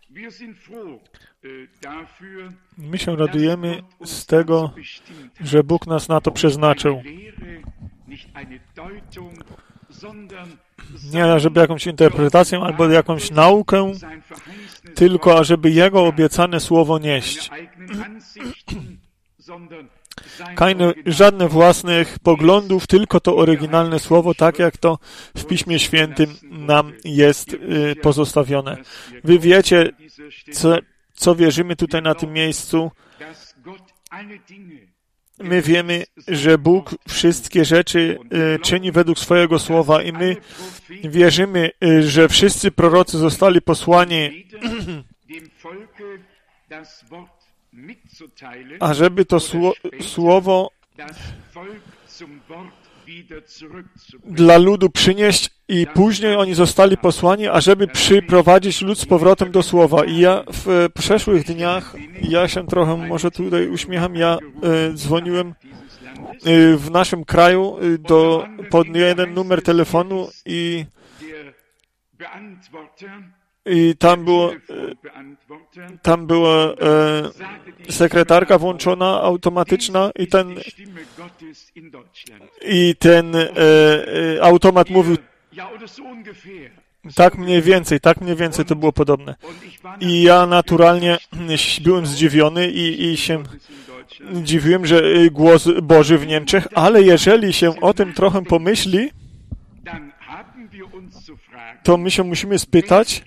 My się radujemy z tego, że Bóg nas na to przeznaczył. Nie żeby jakąś interpretację albo jakąś naukę, tylko ażeby Jego obiecane słowo nieść. Żadnych własnych poglądów, tylko to oryginalne słowo, tak jak to w Piśmie Świętym nam jest pozostawione. Wy wiecie, co wierzymy tutaj na tym miejscu. My wiemy, że Bóg wszystkie rzeczy czyni według swojego słowa i my wierzymy, że wszyscy prorocy zostali posłani, ażeby to słowo dla ludu przynieść i później oni zostali posłani, ażeby przyprowadzić lud z powrotem do słowa. I ja w przeszłych dniach, ja się trochę może tutaj uśmiecham, ja dzwoniłem w naszym kraju pod jeden numer telefonu i tam była sekretarka włączona, automatyczna i ten automat mówił tak mniej więcej to było podobne. I ja naturalnie byłem zdziwiony i się dziwiłem, że głos Boży w Niemczech, ale jeżeli się o tym trochę pomyśli, to my się musimy spytać,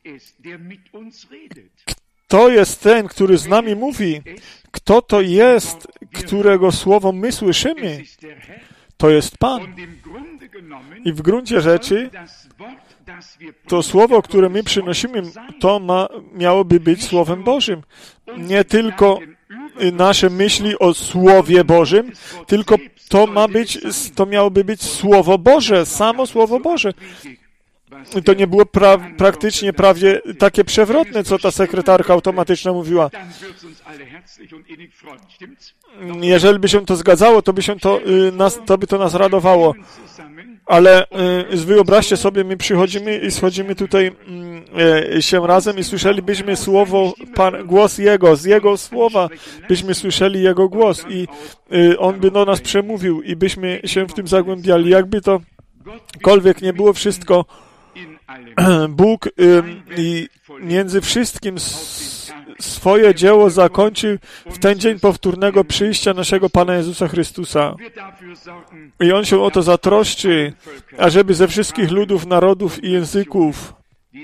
kto jest ten, który z nami mówi? Kto to jest, którego słowo my słyszymy? To jest Pan. I w gruncie rzeczy to słowo, które my przynosimy, to miałoby być Słowem Bożym. Nie tylko nasze myśli o Słowie Bożym, tylko to miałoby być Słowo Boże, samo Słowo Boże. To nie było praktycznie prawie takie przewrotne, co ta sekretarka automatyczna mówiła. Jeżeli by się to zgadzało, to by to nas radowało. Ale wyobraźcie sobie, my przychodzimy i schodzimy tutaj się razem i słyszelibyśmy słowo, głos Jego, z Jego słowa byśmy słyszeli Jego głos i On by do nas przemówił i byśmy się w tym zagłębiali. Jakby tokolwiek nie było wszystko, Bóg i między wszystkim swoje dzieło zakończył w ten dzień powtórnego przyjścia naszego Pana Jezusa Chrystusa. I On się o to zatroszczy, ażeby ze wszystkich ludów, narodów i języków,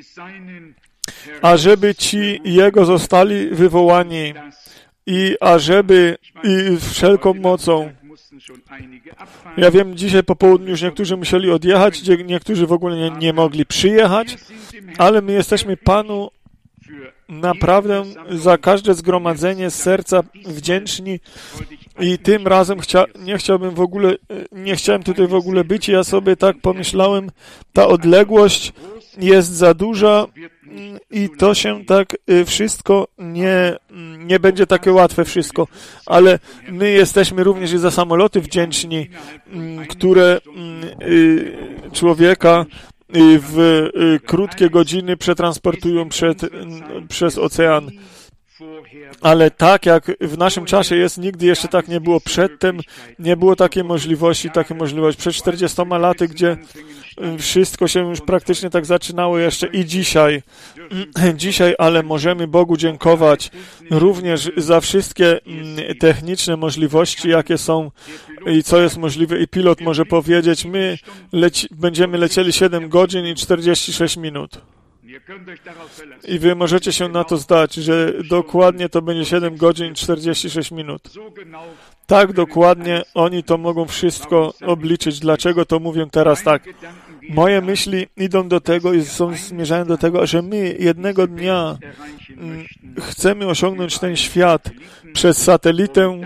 ażeby ci Jego zostali wywołani i ażeby wszelką mocą. Ja wiem, dzisiaj po południu już niektórzy musieli odjechać, niektórzy w ogóle nie mogli przyjechać, ale my jesteśmy Panu naprawdę za każde zgromadzenie z serca wdzięczni i tym razem nie chciałem tutaj w ogóle być i ja sobie tak pomyślałem, ta odległość jest za duża i to się tak wszystko nie będzie takie łatwe wszystko, ale my jesteśmy również i za samoloty wdzięczni, które człowieka w krótkie godziny przetransportują przez ocean. Ale tak jak w naszym czasie jest, nigdy jeszcze tak nie było. Przedtem nie było takiej możliwości. Przed 40 laty, gdzie wszystko się już praktycznie tak zaczynało jeszcze i dzisiaj, ale możemy Bogu dziękować również za wszystkie techniczne możliwości, jakie są i co jest możliwe. I pilot może powiedzieć, my będziemy lecieli 7 godzin i 46 minut. I wy możecie się na to zdać, że dokładnie to będzie 7 godzin i 46 minut. Tak dokładnie oni to mogą wszystko obliczyć. Dlaczego to mówię teraz tak? Moje myśli idą do tego i zmierzają do tego, że my jednego dnia chcemy osiągnąć ten świat przez satelitę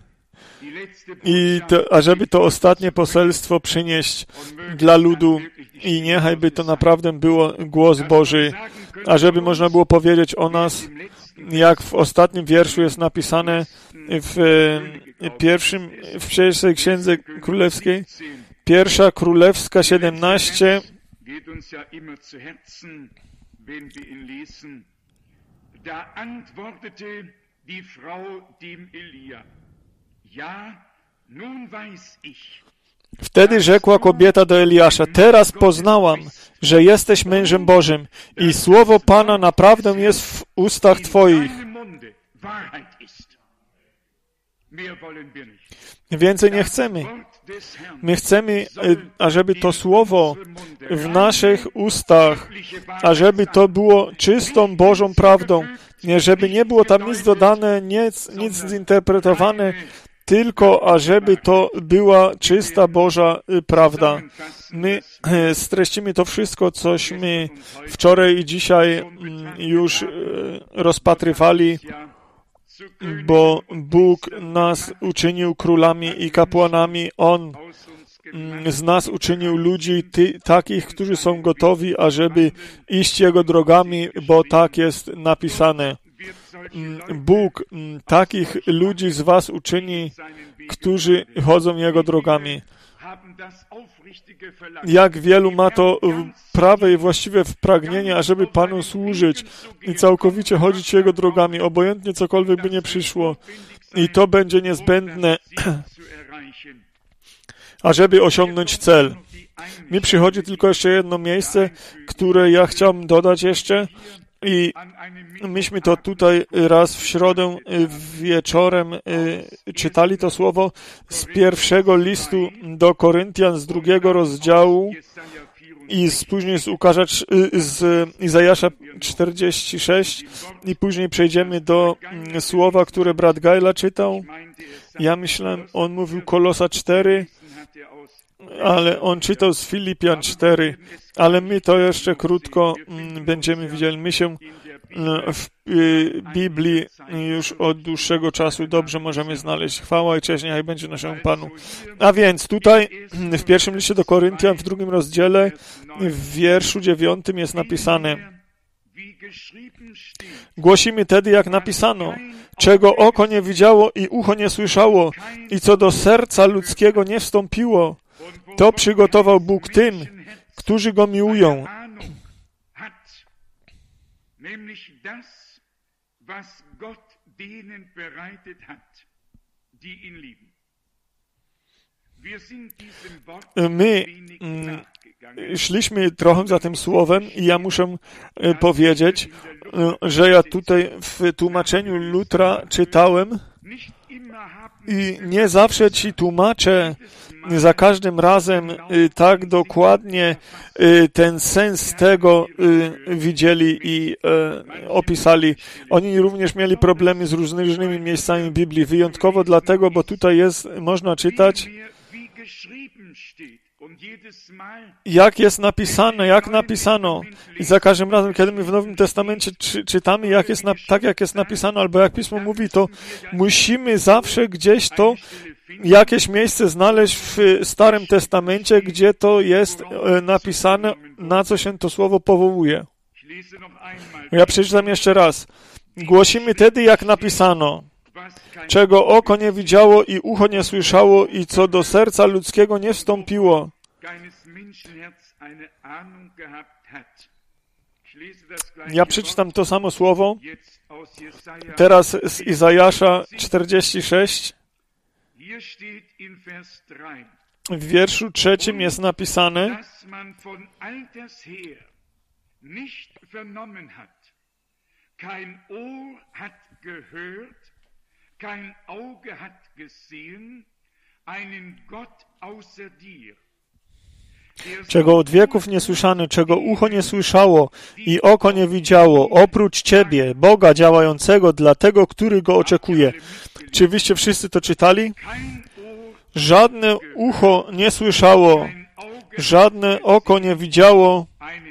ażeby to ostatnie poselstwo przynieść dla ludu i niechaj by to naprawdę było głos Boży, ażeby można było powiedzieć o nas, jak w ostatnim wierszu jest napisane w pierwszej Księdze Królewskiej, 1 Królewska 17, Da antwortete die Frau dem Elia: Ja, nun weiß ich. Wtedy rzekła kobieta do Eliasza: teraz poznałam, że jesteś mężem Bożym i słowo Pana naprawdę jest w ustach Twoich. Więcej nie chcemy. My chcemy, ażeby to słowo w naszych ustach, ażeby to było czystą Bożą prawdą, żeby nie było tam nic dodane, nic zinterpretowane, tylko ażeby to była czysta Boża prawda. My streścimy to wszystko, cośmy wczoraj i dzisiaj już rozpatrywali, bo Bóg nas uczynił królami i kapłanami. On z nas uczynił ludzi takich, którzy są gotowi, ażeby iść Jego drogami, bo tak jest napisane. Bóg takich ludzi z was uczyni, którzy chodzą Jego drogami. Jak wielu ma to prawe i właściwe pragnienie, ażeby Panu służyć i całkowicie chodzić Jego drogami, obojętnie cokolwiek by nie przyszło. I to będzie niezbędne, ażeby osiągnąć cel. Mi przychodzi tylko jeszcze jedno miejsce, które ja chciałbym dodać jeszcze. I myśmy to tutaj raz w środę wieczorem czytali to słowo z pierwszego listu do Koryntian z 2 rozdziału i później z Izajasza 46 i później przejdziemy do słowa, które brat Gajla czytał. Ja myślałem, on mówił Kolosa 4, ale on czytał z Filipian 4, ale my to jeszcze krótko będziemy widzieli. My się w Biblii już od dłuższego czasu dobrze możemy znaleźć. Chwała i cześć niechaj będzie naszemu Panu. A więc tutaj w pierwszym liście do Koryntian w 2 rozdziale w wierszu 9 jest napisane: głosimy tedy, jak napisano, czego oko nie widziało i ucho nie słyszało i co do serca ludzkiego nie wstąpiło, to przygotował Bóg tym, którzy Go miłują. My szliśmy trochę za tym słowem i ja muszę powiedzieć, że ja tutaj w tłumaczeniu Lutra czytałem i nie zawsze ci tłumacze za każdym razem tak dokładnie ten sens tego widzieli i opisali. Oni również mieli problemy z różnymi miejscami Biblii, wyjątkowo dlatego, bo tutaj jest, można czytać, jak jest napisane, jak napisano. I za każdym razem, kiedy my w Nowym Testamencie czytamy, tak jak jest napisano, albo jak Pismo mówi, to musimy zawsze gdzieś to jakieś miejsce znaleźć w Starym Testamencie, gdzie to jest napisane, na co się to słowo powołuje. Ja przeczytam jeszcze raz. Głosimy tedy, jak napisano, czego oko nie widziało i ucho nie słyszało i co do serca ludzkiego nie wstąpiło. Ja przeczytam to samo słowo, teraz z Izajasza 46. W wierszu 3 jest napisane: kein Ohr hat gehört, kein Auge hat gesehen, einen Gott außer dir. Czego od wieków nie słyszano, czego ucho nie słyszało i oko nie widziało, oprócz Ciebie, Boga działającego dla tego, który Go oczekuje. Czy wyście wszyscy to czytali? Żadne ucho nie słyszało, żadne oko nie widziało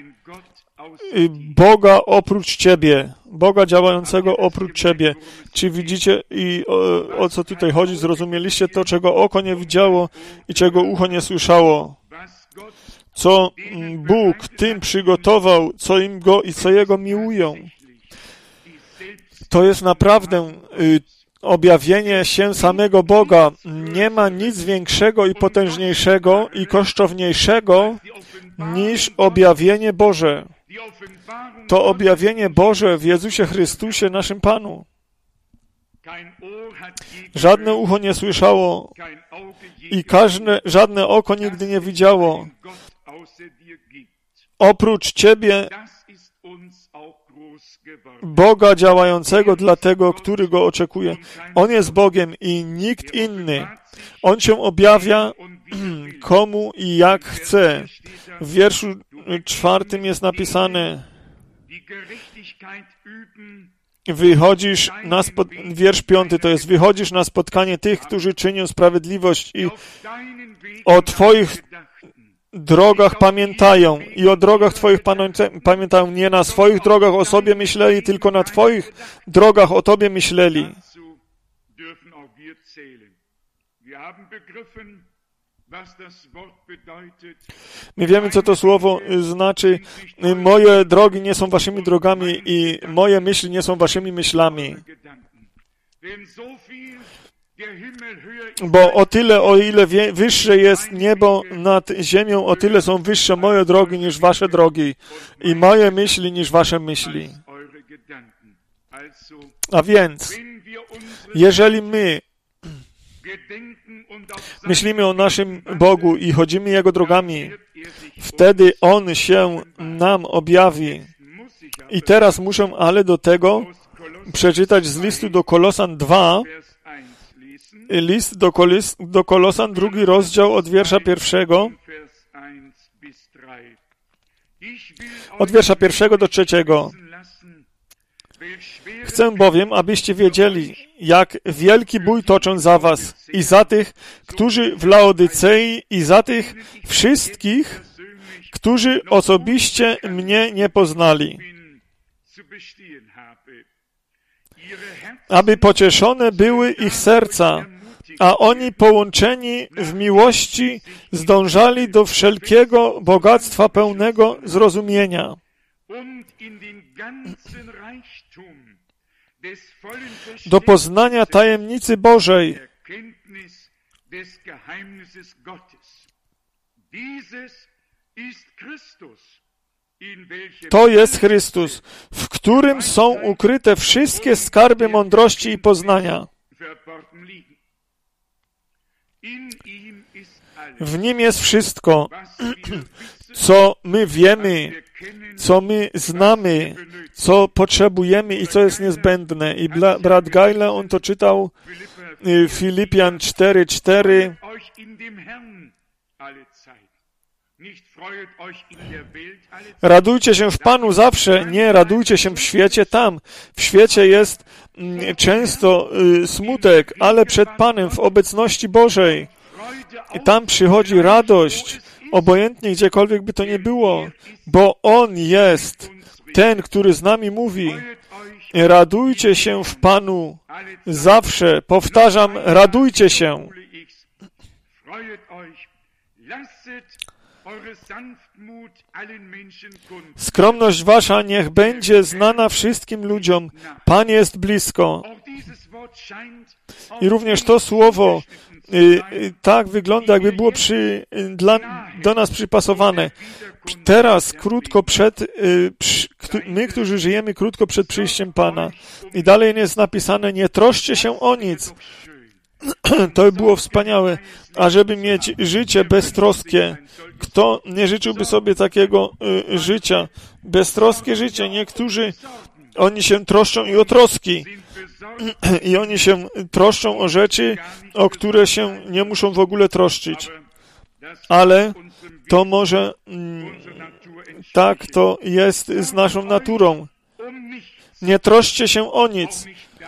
Boga oprócz Ciebie, Boga działającego oprócz Ciebie. Czy widzicie i o co tutaj chodzi? Zrozumieliście to, czego oko nie widziało i czego ucho nie słyszało? Co Bóg tym przygotował, co im Go i co Jego miłują. To jest naprawdę objawienie się samego Boga. Nie ma nic większego i potężniejszego i kosztowniejszego niż objawienie Boże. to objawienie Boże w Jezusie Chrystusie, naszym Panu. Żadne ucho nie słyszało i żadne oko nigdy nie widziało. Oprócz Ciebie, Boga działającego dla tego, który Go oczekuje. On jest Bogiem i nikt inny. On się objawia komu i jak chce. W wierszu 4 jest napisane, wiersz 5 to jest, wychodzisz na spotkanie tych, którzy czynią sprawiedliwość i o Twoich drogach pamiętają i o drogach Twoich pamiętają. Nie na swoich drogach o sobie myśleli, tylko na Twoich drogach o Tobie myśleli. My wiemy, co to słowo znaczy. Moje drogi nie są waszymi drogami i moje myśli nie są waszymi myślami. Bo o tyle, o ile wyższe jest niebo nad ziemią, o tyle są wyższe moje drogi niż wasze drogi i moje myśli niż wasze myśli. A więc, jeżeli my myślimy o naszym Bogu i chodzimy Jego drogami, wtedy On się nam objawi. I teraz muszę do tego przeczytać z listu do Kolosan 2, list do Kolosan, 2 rozdział od wiersza 1, od wiersza 1 do 3. Chcę bowiem, abyście wiedzieli, jak wielki bój toczą za was i za tych, którzy w Laodycei i za tych wszystkich, którzy osobiście mnie nie poznali. Aby pocieszone były ich serca, a oni połączeni w miłości zdążali do wszelkiego bogactwa pełnego zrozumienia. Do poznania tajemnicy Bożej. To jest Chrystus, w którym są ukryte wszystkie skarby mądrości i poznania. W Nim jest wszystko, co my wiemy, co my znamy, co potrzebujemy i co jest niezbędne. I brat Geile, on to czytał Filipian 4:4. Radujcie się w Panu zawsze, nie radujcie się w świecie tam. W świecie jest często smutek, ale przed Panem, w obecności Bożej. I tam przychodzi radość, obojętnie gdziekolwiek by to nie było, bo On jest ten, który z nami mówi. Radujcie się w Panu zawsze. Powtarzam, radujcie się. Skromność wasza niech będzie znana wszystkim ludziom. Pan jest blisko. I również to słowo tak wygląda, jakby było do nas przypasowane. Teraz, krótko my, którzy żyjemy krótko przed przyjściem Pana. I dalej jest napisane, nie troszcie się o nic. To by było wspaniałe. A żeby mieć życie beztroskie, kto nie życzyłby sobie takiego życia? Beztroskie życie. Niektórzy, oni się troszczą i o troski. I oni się troszczą o rzeczy, o które się nie muszą w ogóle troszczyć. Ale to może tak to jest z naszą naturą. Nie troszcie się o nic.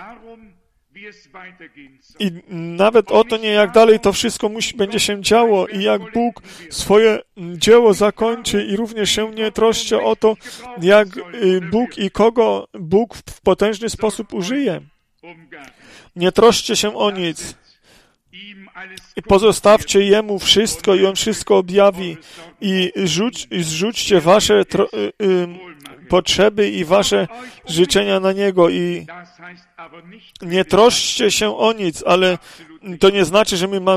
I nawet o to nie, jak dalej to wszystko będzie się działo i jak Bóg swoje dzieło zakończy i również się nie troszcie o to, jak Bóg i kogo Bóg w potężny sposób użyje. Nie troszcie się o nic. I pozostawcie Jemu wszystko i On wszystko objawi. I zrzućcie wasze potrzeby i wasze życzenia na Niego. I nie troszcie się o nic, ale to nie znaczy, że my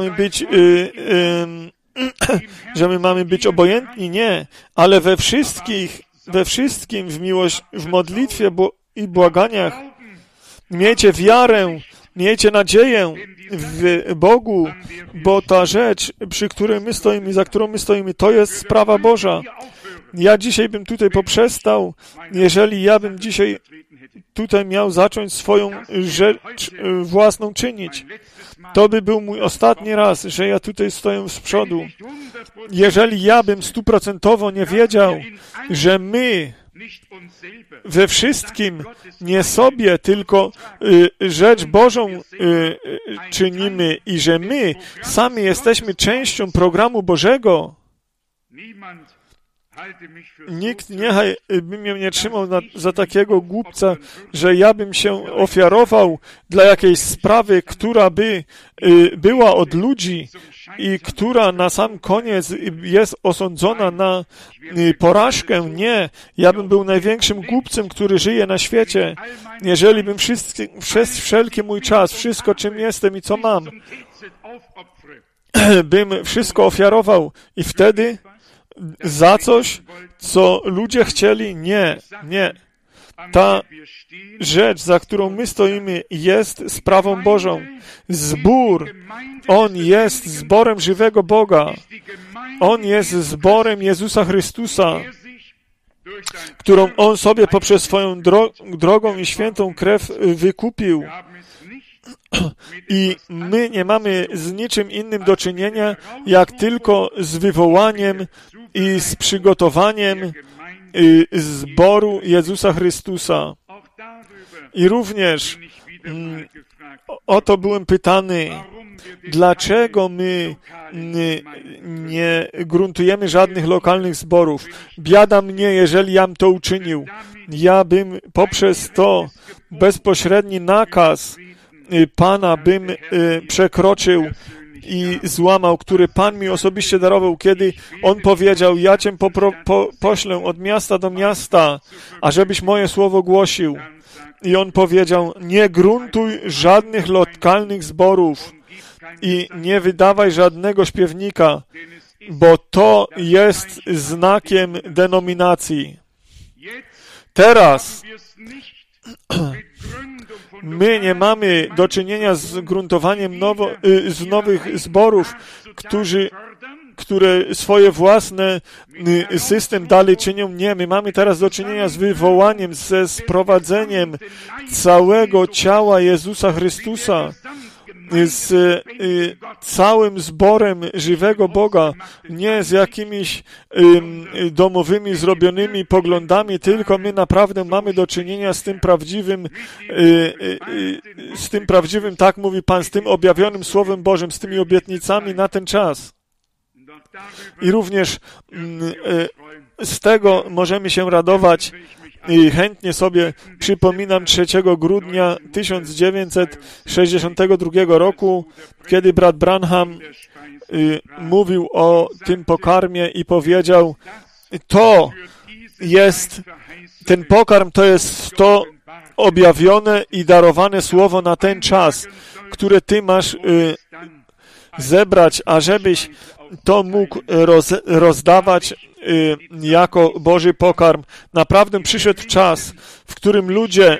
mamy być obojętni, nie. Ale we wszystkich we wszystkim w miłość, w modlitwie i błaganiach. Miejcie wiarę, miejcie nadzieję w Bogu, bo ta rzecz, przy której my stoimy, za którą my stoimy, to jest sprawa Boża. Ja dzisiaj bym tutaj poprzestał, jeżeli ja bym dzisiaj tutaj miał zacząć swoją rzecz własną czynić. To by był mój ostatni raz, że ja tutaj stoję z przodu. Jeżeli ja bym 100% nie wiedział, że my we wszystkim nie sobie, tylko rzecz Bożą czynimy i że my sami jesteśmy częścią programu Bożego, nikt niechaj by mnie nie trzymał za takiego głupca, że ja bym się ofiarował dla jakiejś sprawy, która by była od ludzi i która na sam koniec jest osądzona na porażkę. Nie, ja bym był największym głupcem, który żyje na świecie. Jeżeli bym wszelki mój czas, wszystko czym jestem i co mam, bym wszystko ofiarował i wtedy za coś, co ludzie chcieli? Nie. Ta rzecz, za którą my stoimy, jest sprawą Bożą. Zbór, on jest zborem żywego Boga. On jest zborem Jezusa Chrystusa, którą On sobie poprzez swoją drogą i świętą krew wykupił. I my nie mamy z niczym innym do czynienia, jak tylko z wywołaniem i z przygotowaniem zboru Jezusa Chrystusa. I również o to byłem pytany, dlaczego my nie gruntujemy żadnych lokalnych zborów. Biada mnie, jeżeli ja bym to uczynił. Ja bym poprzez to bezpośredni nakaz Pana bym przekroczył i złamał, który Pan mi osobiście darował, kiedy On powiedział, ja Cię poślę od miasta do miasta, ażebyś moje słowo głosił. I On powiedział, nie gruntuj żadnych lokalnych zborów i nie wydawaj żadnego śpiewnika, bo to jest znakiem denominacji. Teraz my nie mamy do czynienia z gruntowaniem z nowych zborów, które swoje własne system dalej czynią. Nie, my mamy teraz do czynienia z wywołaniem, ze sprowadzeniem całego ciała Jezusa Chrystusa, z całym zborem żywego Boga, nie z jakimiś domowymi zrobionymi poglądami, tylko my naprawdę mamy do czynienia z tym prawdziwym, tak mówi Pan, z tym objawionym Słowem Bożym, z tymi obietnicami na ten czas. I również z tego możemy się radować. I chętnie sobie przypominam 3 grudnia 1962 roku, kiedy brat Branham mówił o tym pokarmie i powiedział, ten pokarm to jest to objawione i darowane słowo na ten czas, które Ty masz zebrać, ażebyś to mógł rozdawać jako Boży pokarm. Naprawdę przyszedł czas, w którym ludzie,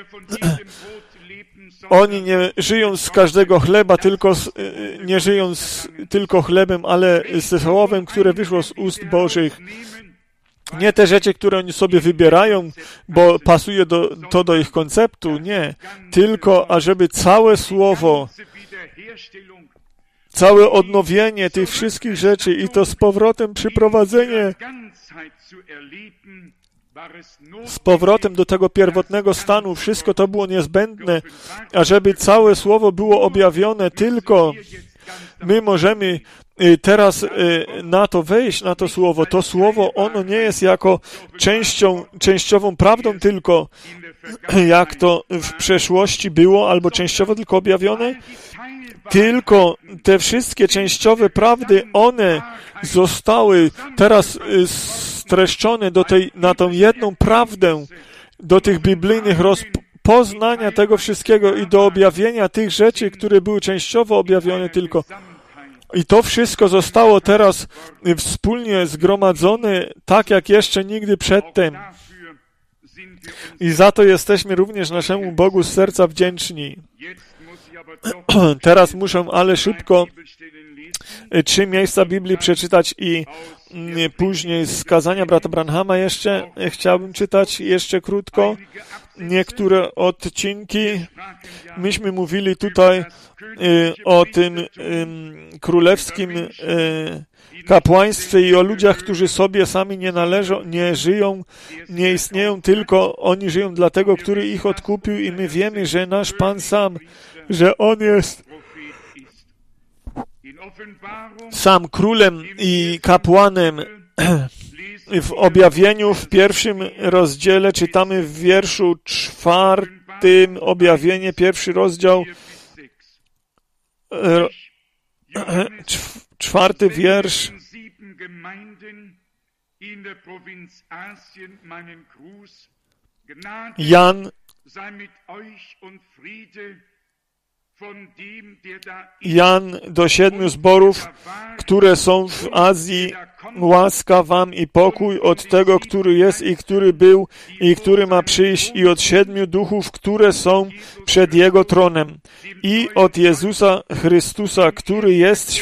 oni nie żyją z każdego chleba, nie żyją tylko chlebem, ale ze słowem, które wyszło z ust Bożych. Nie te rzeczy, które oni sobie wybierają, bo pasuje to do ich konceptu, nie. Tylko, ażeby całe słowo, całe odnowienie tych wszystkich rzeczy i to z powrotem przyprowadzenie z powrotem do tego pierwotnego stanu, wszystko to było niezbędne, ażeby całe słowo było objawione. Tylko my możemy teraz na to wejść, na to słowo. To słowo, ono nie jest jako częściową prawdą tylko, jak to w przeszłości było, albo częściowo tylko objawione, tylko te wszystkie częściowe prawdy, one zostały teraz streszczone na tą jedną prawdę, do tych biblijnych rozpoznania tego wszystkiego i do objawienia tych rzeczy, które były częściowo objawione tylko. I to wszystko zostało teraz wspólnie zgromadzone, tak jak jeszcze nigdy przedtem. I za to jesteśmy również naszemu Bogu z serca wdzięczni. Teraz muszę ale szybko 3 miejsca Biblii przeczytać i później z kazania brata Branhama jeszcze chciałbym czytać jeszcze krótko niektóre odcinki. Myśmy mówili tutaj o tym królewskim kapłaństwie i o ludziach, którzy sobie sami nie należą, nie żyją, nie istnieją, tylko oni żyją dla tego, który ich odkupił i my wiemy, że nasz Pan sam, że On jest sam królem i kapłanem. W objawieniu w 1 rozdziale czytamy w wierszu 4, objawienie, 1 rozdział, 4 wiersz. Jan do 7 zborów, które są w Azji, łaska wam i pokój od tego, który jest i który był i który ma przyjść, i od 7 duchów, które są przed Jego tronem, i od Jezusa Chrystusa, który jest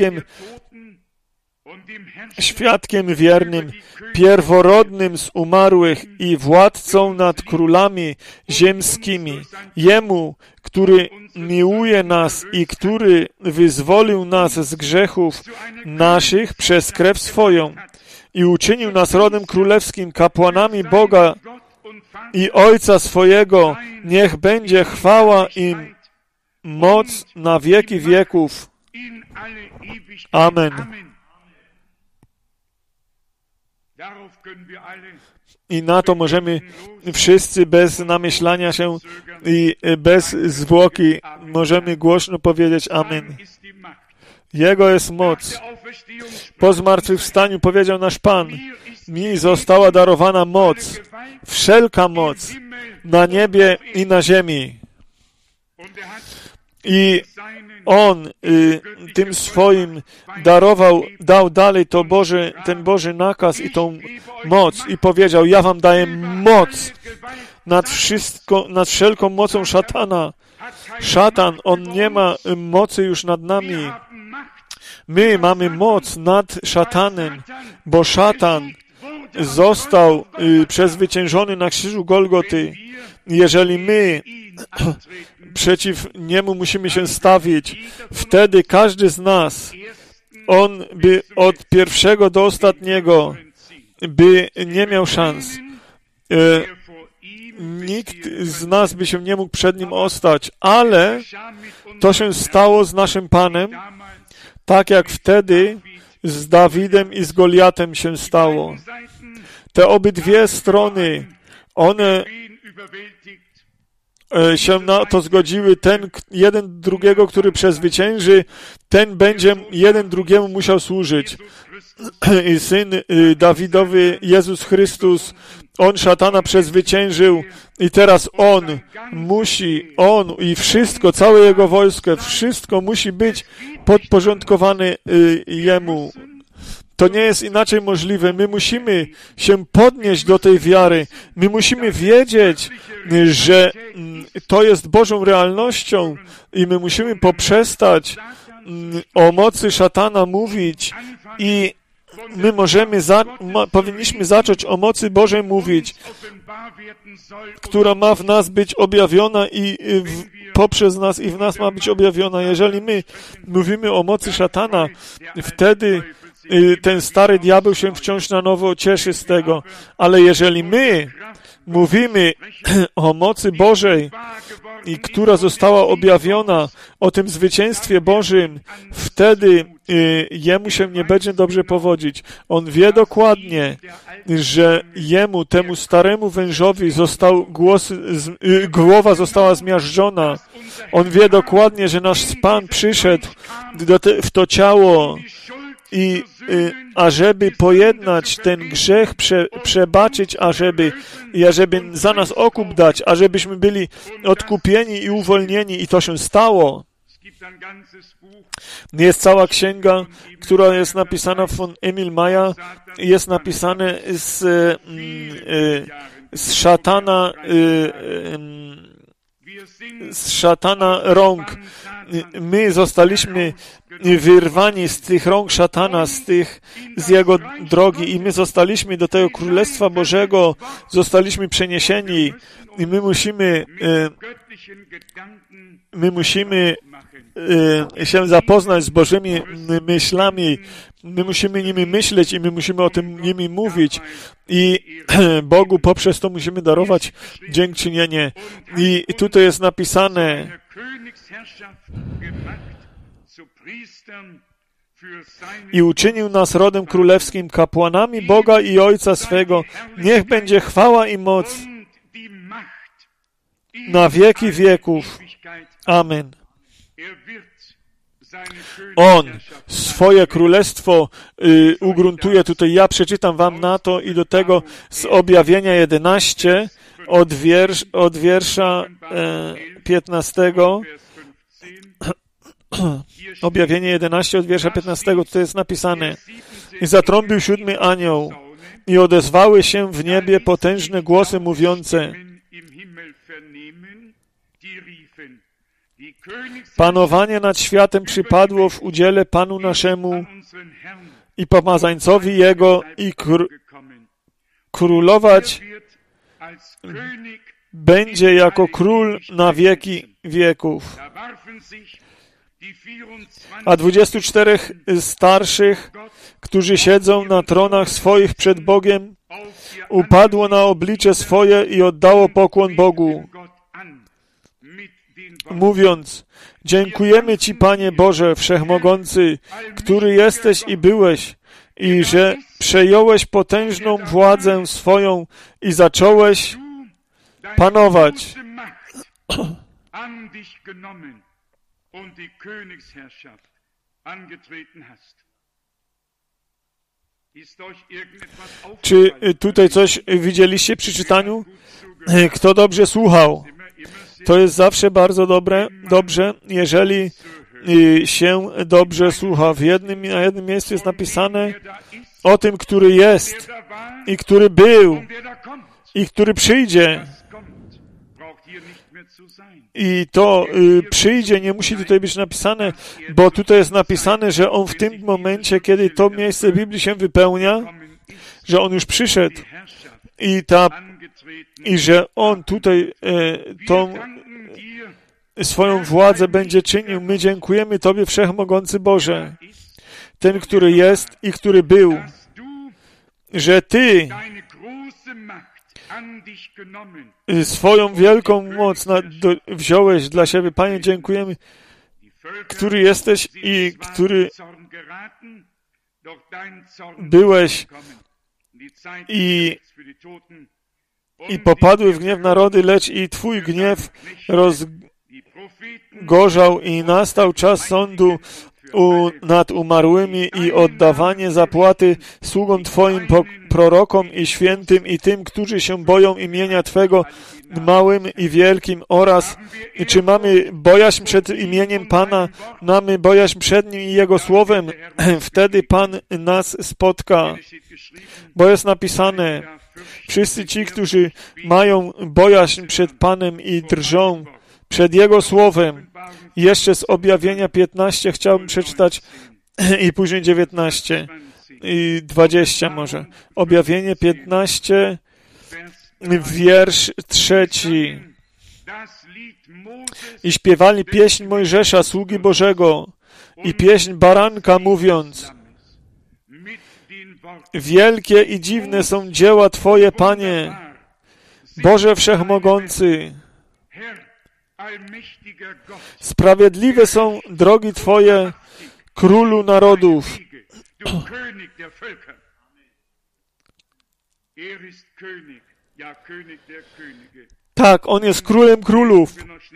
świadkiem wiernym, pierworodnym z umarłych i władcą nad królami ziemskimi. Jemu, który miłuje nas i który wyzwolił nas z grzechów naszych przez krew swoją i uczynił nas rodem królewskim, kapłanami Boga i Ojca swojego. Niech będzie chwała i moc na wieki wieków. Amen. I na to możemy wszyscy bez namyślania się i bez zwłoki możemy głośno powiedzieć Amen. Jego jest moc. Po zmartwychwstaniu powiedział nasz Pan: mi została darowana moc, wszelka moc na niebie i na ziemi. I On tym swoim dał dalej ten Boży nakaz i tą moc i powiedział: ja wam daję moc nad wszelką mocą szatana. Szatan, on nie ma mocy już nad nami. My mamy moc nad szatanem, bo szatan został przezwyciężony na krzyżu Golgoty. Jeżeli my przeciw niemu musimy się stawić, wtedy każdy z nas, on by od pierwszego do ostatniego by nie miał szans. Nikt z nas by się nie mógł przed nim ostać, ale to się stało z naszym Panem, tak jak wtedy z Dawidem i z Goliatem się stało. Te obydwie strony, one się na to zgodziły. Ten jeden drugiego, który przezwycięży, ten będzie jeden drugiemu musiał służyć. I syn Dawidowy, Jezus Chrystus, On szatana przezwyciężył i teraz On i wszystko, całe Jego wojsko, wszystko musi być podporządkowane Jemu. To nie jest inaczej możliwe. My musimy się podnieść do tej wiary. My musimy wiedzieć, że to jest Bożą realnością i my musimy poprzestać o mocy szatana mówić i my powinniśmy zacząć o mocy Bożej mówić, która ma w nas być objawiona i poprzez nas i w nas ma być objawiona. Jeżeli my mówimy o mocy szatana, wtedy ten stary diabeł się wciąż na nowo cieszy z tego. Ale jeżeli my mówimy o mocy Bożej, i która została objawiona, o tym zwycięstwie Bożym, wtedy jemu się nie będzie dobrze powodzić. On wie dokładnie, że jemu, temu staremu wężowi głowa została zmiażdżona. On wie dokładnie, że nasz Pan przyszedł w to ciało i ażeby pojednać ten grzech, przebaczyć, ażeby za nas okup dać, ażebyśmy byli odkupieni i uwolnieni. I to się stało. Jest cała księga, która jest napisana von Emil Meyer, jest napisane z szatana rąk. My zostaliśmy wyrwani z tych rąk szatana, z jego drogi i my zostaliśmy do tego Królestwa Bożego, zostaliśmy przeniesieni i my musimy się zapoznać z Bożymi myślami, my musimy nimi myśleć i my musimy o tym nimi mówić i Bogu poprzez to musimy darować dziękczynienie. I tutaj jest napisane, i uczynił nas rodem królewskim, kapłanami Boga i Ojca swego. Niech będzie chwała i moc na wieki wieków. Amen. On swoje królestwo ugruntuje tutaj. Ja przeczytam wam na to i do tego z Objawienia 11 od wiersza 15. Objawienie 11 od wiersza 15, tutaj jest napisane: i zatrąbił 7. anioł i odezwały się w niebie potężne głosy mówiące: panowanie nad światem przypadło w udziale Panu naszemu i pomazańcowi Jego i królować będzie jako król na wieki wieków. A 24 starszych, którzy siedzą na tronach swoich przed Bogiem, upadło na oblicze swoje i oddało pokłon Bogu, mówiąc: dziękujemy Ci, Panie Boże Wszechmogący, który jesteś i byłeś, i że przejąłeś potężną władzę swoją i zacząłeś panować. Czy tutaj coś widzieliście przy czytaniu? Kto dobrze słuchał? To jest zawsze bardzo dobrze, jeżeli się dobrze słucha. Na jednym miejscu jest napisane o tym, który jest i który był i który przyjdzie. I to przyjdzie nie musi tutaj być napisane, bo tutaj jest napisane, że On w tym momencie, kiedy to miejsce Biblii się wypełnia, że On już przyszedł i że On tutaj tą swoją władzę będzie czynił. My dziękujemy Tobie, Wszechmogący Boże, ten, który jest i który był, że Ty swoją wielką moc wziąłeś dla siebie. Panie, dziękujemy, który jesteś i który byłeś i popadły w gniew narody, lecz i Twój gniew rozgorzał i nastał czas sądu nad umarłymi i oddawanie zapłaty sługom Twoim, prorokom i świętym i tym, którzy się boją imienia Twego, małym i wielkim, oraz czy mamy bojaźń przed imieniem Pana, mamy bojaźń przed Nim i Jego Słowem, wtedy Pan nas spotka. Bo jest napisane: wszyscy ci, którzy mają bojaźń przed Panem i drżą przed Jego Słowem. Jeszcze z Objawienia 15 chciałbym przeczytać i później 19 i 20 może. Objawienie 15, wiersz 3. I śpiewali pieśń Mojżesza, sługi Bożego, i pieśń Baranka, mówiąc: wielkie i dziwne są dzieła Twoje, Panie, Boże Wszechmogący. Sprawiedliwe są drogi Twoje, Królu narodów. Tak, On jest Królem królów.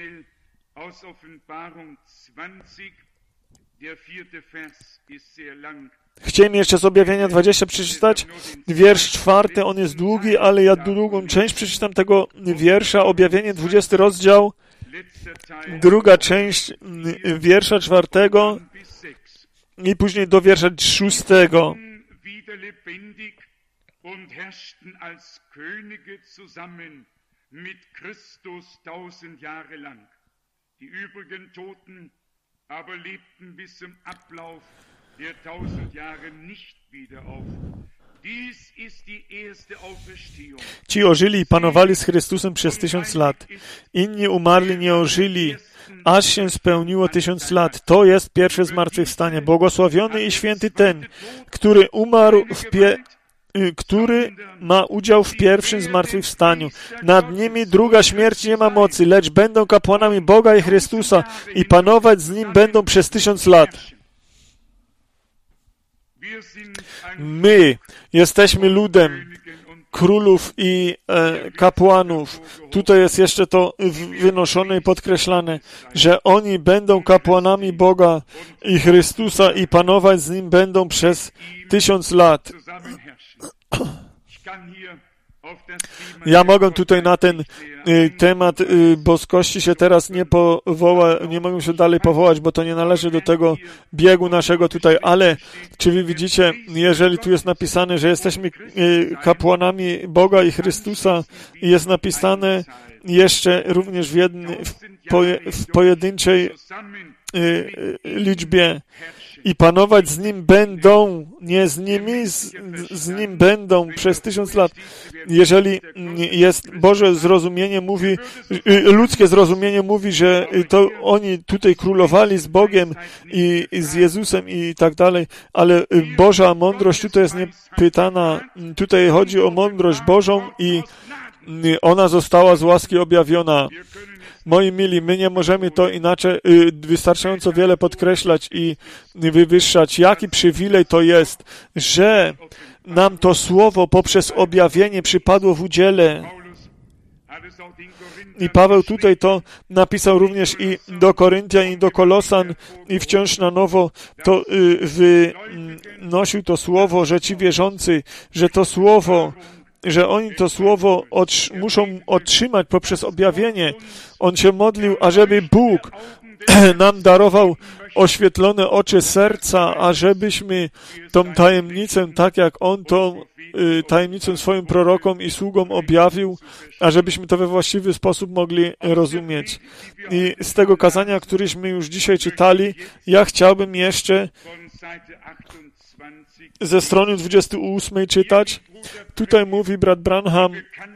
Chciałem jeszcze z Objawienia 20 przeczytać. Wiersz 4, on jest długi, ale ja drugą część przeczytam tego wiersza. Objawienie 20 rozdział, druga część wiersza 4 i później do wiersza 6. und herrschten als Könige zusammen mit Christus 1000 Jahre lang. Die übrigen Toten aber lebten bis zum Ablauf der 1000 Jahre nicht wieder auf. Ci ożyli i panowali z Chrystusem przez 1000 lat. Inni umarli, nie ożyli, aż się spełniło 1000 lat. To jest pierwsze zmartwychwstanie. Błogosławiony i święty ten, który umarł który ma udział w pierwszym zmartwychwstaniu. Nad nimi druga śmierć nie ma mocy, lecz będą kapłanami Boga i Chrystusa i panować z Nim będą przez 1000 lat. My jesteśmy ludem królów i kapłanów. Tutaj jest jeszcze to wynoszone i podkreślane, że oni będą kapłanami Boga i Chrystusa i panować z Nim będą przez 1000 lat. Ja mogę tutaj na ten temat boskości się teraz nie mogę się dalej powołać, bo to nie należy do tego biegu naszego tutaj, ale czy wy widzicie, jeżeli tu jest napisane, że jesteśmy kapłanami Boga i Chrystusa i jest napisane jeszcze również w pojedynczej liczbie i panować z Nim będą, nie z nimi, z Nim będą przez 1000 lat. Jeżeli jest Boże zrozumienie mówi, ludzkie zrozumienie mówi, że to oni tutaj królowali z Bogiem i z Jezusem i tak dalej, ale Boża mądrość tutaj jest niepytana. Tutaj chodzi o mądrość Bożą i ona została z łaski objawiona. Moi mili, my nie możemy to inaczej wystarczająco wiele podkreślać i wywyższać. Jaki przywilej to jest, że nam to słowo poprzez objawienie przypadło w udziale. I Paweł tutaj to napisał również i do Koryntian, i do Kolosan, i wciąż na nowo to wynosił to słowo, że ci wierzący, że oni to słowo muszą otrzymać poprzez objawienie. On się modlił, ażeby Bóg nam darował oświetlone oczy serca, ażebyśmy tą tajemnicę, tak jak On tą tajemnicę swoim prorokom i sługom objawił, ażebyśmy to we właściwy sposób mogli rozumieć. I z tego kazania, któreśmy już dzisiaj czytali, ja chciałbym jeszcze ze strony 28 czytać. Tutaj mówi brat Branham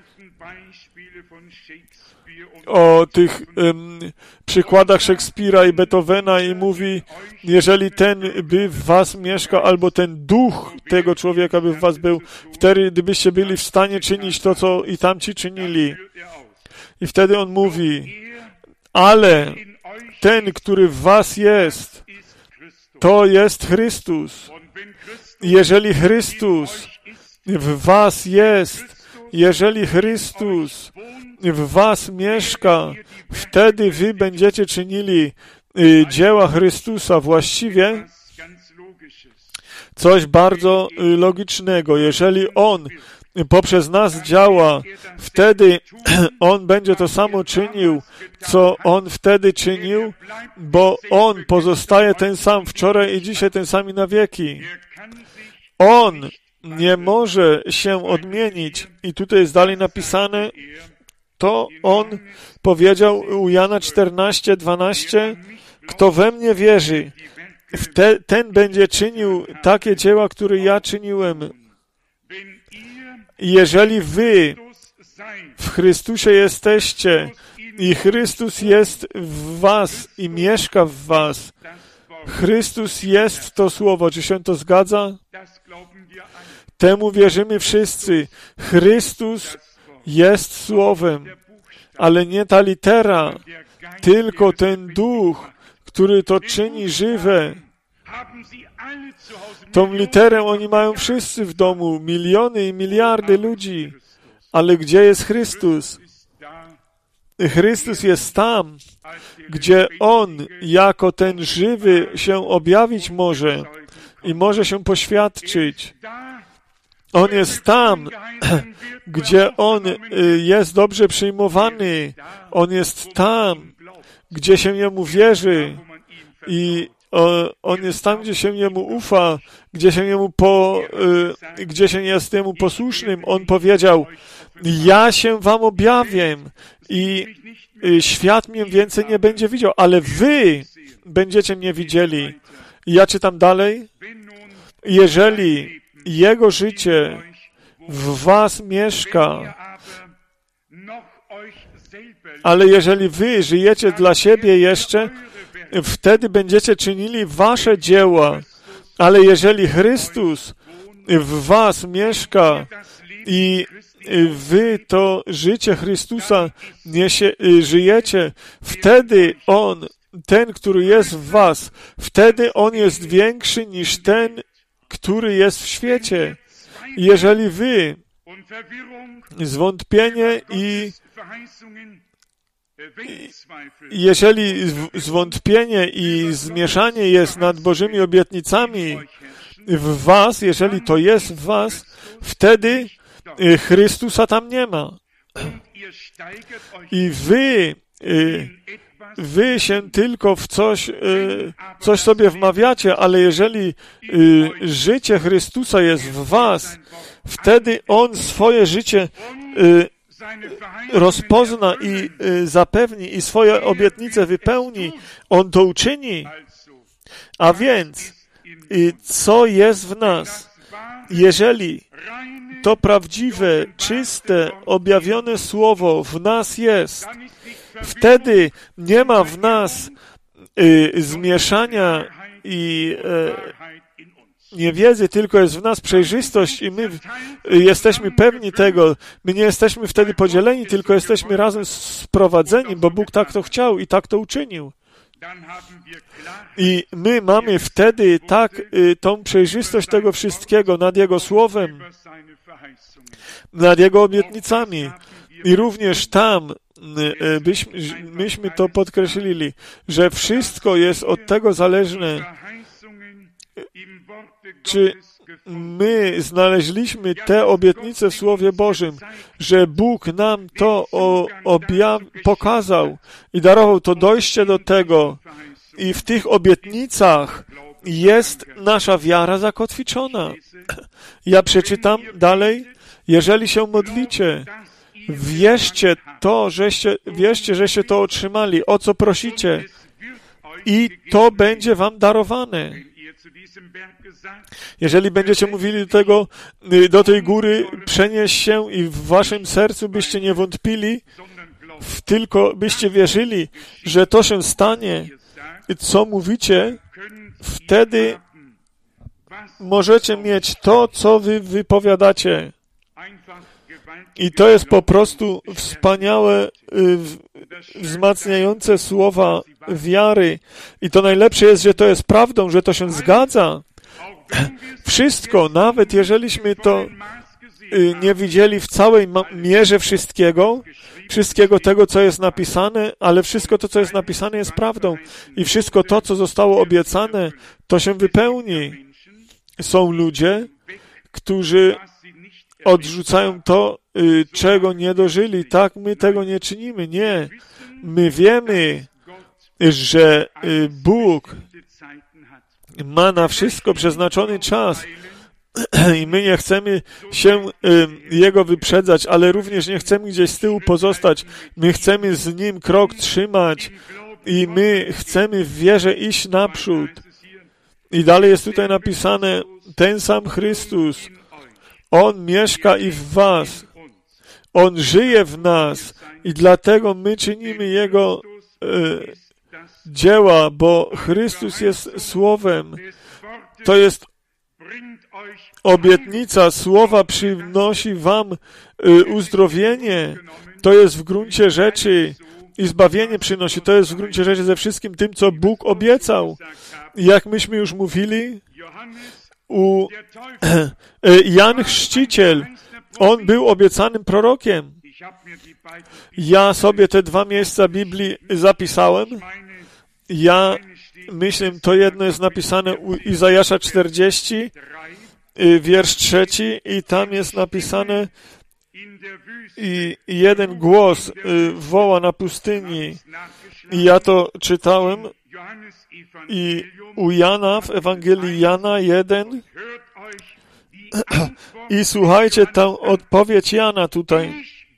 o tych przykładach Szekspira i Beethovena i mówi, jeżeli ten by w was mieszkał, albo ten duch tego człowieka by w was był, wtedy gdybyście byli w stanie czynić to, co i tamci czynili. I wtedy on mówi, ale ten, który w was jest, to jest Chrystus. Jeżeli Chrystus w was jest, jeżeli Chrystus w was mieszka, wtedy wy będziecie czynili dzieła Chrystusa. Właściwie coś bardzo logicznego. Jeżeli On poprzez nas działa, wtedy On będzie to samo czynił, co On wtedy czynił, bo On pozostaje ten sam wczoraj i dzisiaj ten sam i na wieki. On nie może się odmienić. I tutaj jest dalej napisane, to On powiedział u Jana 14:12, kto we mnie wierzy, ten będzie czynił takie dzieła, które ja czyniłem. Jeżeli wy w Chrystusie jesteście i Chrystus jest w was i mieszka w was, Chrystus jest to słowo. Czy się to zgadza? Temu wierzymy wszyscy. Chrystus jest słowem, ale nie ta litera, tylko ten duch, który to czyni żywe. Tą literę oni mają wszyscy w domu, miliony i miliardy ludzi. Ale gdzie jest Chrystus? Chrystus jest tam, gdzie On jako ten żywy się objawić może i może się poświadczyć. On jest tam, gdzie On jest dobrze przyjmowany. On jest tam, gdzie się Jemu wierzy. I On jest tam, gdzie się Jemu ufa, gdzie się jest Jemu posłusznym. On powiedział, ja się wam objawię i świat mnie więcej nie będzie widział, ale wy będziecie mnie widzieli. Ja czytam dalej. Jeżeli Jego życie w was mieszka, ale jeżeli wy żyjecie dla siebie jeszcze, wtedy będziecie czynili wasze dzieła. Ale jeżeli Chrystus w was mieszka i wy to życie Chrystusa żyjecie, wtedy On, ten, który jest w was, wtedy On jest większy niż ten, który jest w świecie. Jeżeli wy zwątpienie i zmieszanie jest nad Bożymi obietnicami w was, jeżeli to jest w was, wtedy Chrystusa tam nie ma. I wy się tylko w coś sobie wmawiacie, ale jeżeli życie Chrystusa jest w was, wtedy On swoje życie rozpozna i zapewni i swoje obietnice wypełni. On to uczyni. A więc, co jest w nas? Jeżeli to prawdziwe, czyste, objawione Słowo w nas jest, wtedy nie ma w nas zmieszania i niewiedzy, tylko jest w nas przejrzystość i my jesteśmy pewni tego. My nie jesteśmy wtedy podzieleni, tylko jesteśmy razem sprowadzeni, bo Bóg tak to chciał i tak to uczynił. I my mamy wtedy tą przejrzystość tego wszystkiego nad Jego Słowem, nad Jego obietnicami. I również tam myśmy to podkreślili, że wszystko jest od tego zależne, czy my znaleźliśmy te obietnice w Słowie Bożym, że Bóg nam to pokazał i darował to dojście do tego. I w tych obietnicach jest nasza wiara zakotwiczona. Ja przeczytam dalej. Jeżeli się modlicie, wierzcie, żeście to otrzymali, o co prosicie, i to będzie wam darowane. Jeżeli będziecie mówili do tej góry, przenieś się i w waszym sercu byście nie wątpili, tylko byście wierzyli, że to się stanie, co mówicie, wtedy możecie mieć to, co wy wypowiadacie. I to jest po prostu wspaniałe, wzmacniające słowa wiary. I to najlepsze jest, że to jest prawdą, że to się zgadza. Wszystko, nawet jeżeliśmy to nie widzieli w całej mierze wszystkiego tego, co jest napisane, ale wszystko to, co jest napisane, jest prawdą. I wszystko to, co zostało obiecane, to się wypełni. Są ludzie, którzy odrzucają to, czego nie dożyli. Tak, my tego nie czynimy. Nie. My wiemy, że Bóg ma na wszystko przeznaczony czas i my nie chcemy się Jego wyprzedzać, ale również nie chcemy gdzieś z tyłu pozostać. My chcemy z Nim krok trzymać i my chcemy w wierze iść naprzód. I dalej jest tutaj napisane, ten sam Chrystus, On mieszka i w was. On żyje w nas i dlatego my czynimy Jego dzieła, bo Chrystus jest Słowem. To jest obietnica. Słowa przynosi wam uzdrowienie. To jest w gruncie rzeczy i zbawienie przynosi. To jest w gruncie rzeczy ze wszystkim tym, co Bóg obiecał. Jak myśmy już mówili, Jan Chrzciciel, on był obiecanym prorokiem. Ja sobie te 2 miejsca Biblii zapisałem. Ja myślę, to jedno jest napisane u Izajasza 40, wiersz 3 i tam jest napisane i jeden głos woła na pustyni. I ja to czytałem I u Jana, w Ewangelii Jana 1, i słuchajcie tę odpowiedź Jana tutaj.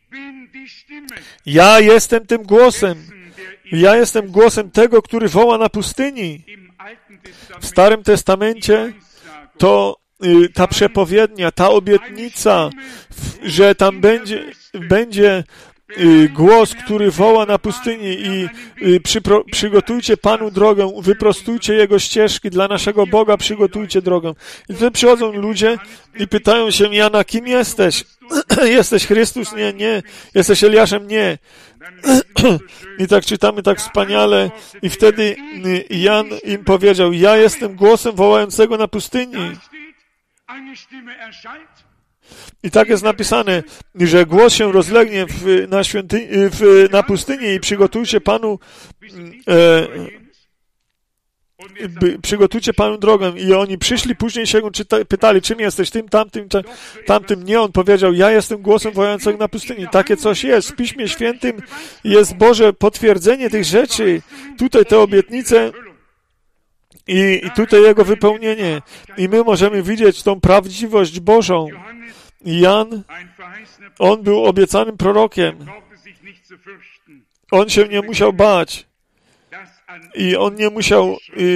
Ja jestem tym głosem. Ja jestem głosem tego, który woła na pustyni. W Starym Testamencie to ta przepowiednia, ta obietnica, że tam będzie głos, który woła na pustyni i przygotujcie Panu drogę, wyprostujcie Jego ścieżki, dla naszego Boga przygotujcie drogę. I wtedy przychodzą ludzie i pytają się Jana, kim jesteś? Jesteś Chrystus? Nie, nie. Jesteś Eliaszem? Nie. I tak czytamy tak wspaniale i wtedy Jan im powiedział, ja jestem głosem wołającego na pustyni. I tak jest napisane, że głos się rozlegnie na pustyni i przygotujcie Panu drogę. I oni przyszli, później się pytali, czym jesteś, tym, tamtym. Nie, on powiedział, ja jestem głosem wołającego na pustyni. Takie coś jest. W Piśmie Świętym jest Boże potwierdzenie tych rzeczy. Tutaj te obietnice i tutaj Jego wypełnienie. I my możemy widzieć tą prawdziwość Bożą. Jan, on był obiecanym prorokiem. On się nie musiał bać. I on nie musiał...